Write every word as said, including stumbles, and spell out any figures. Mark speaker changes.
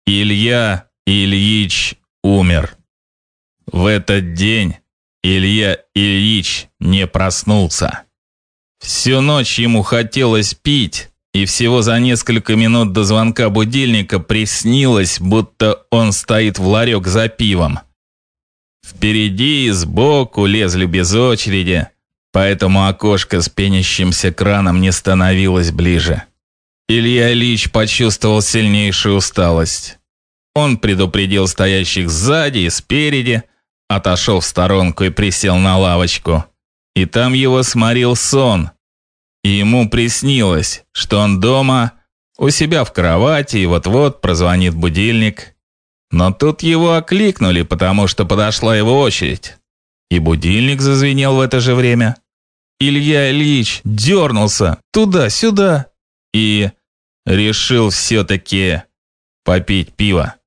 Speaker 1: Илья Ильич умер. В этот день Илья Ильич не проснулся. Всю ночь ему хотелось пить, и всего за несколько минут до звонка будильника приснилось, будто он стоит в ларек за пивом. Впереди и сбоку лезли без очереди, поэтому окошко с пенящимся краном не становилось ближе. Илья Ильич почувствовал сильнейшую усталость. Он предупредил стоящих сзади и спереди, отошел в сторонку и присел на лавочку. И там его сморил сон. И ему приснилось, что он дома, у себя в кровати, и вот-вот прозвонит будильник. Но тут его окликнули, потому что подошла его очередь. И будильник зазвенел в это же время. Илья Ильич дернулся туда-сюда и решил все-таки попить пиво.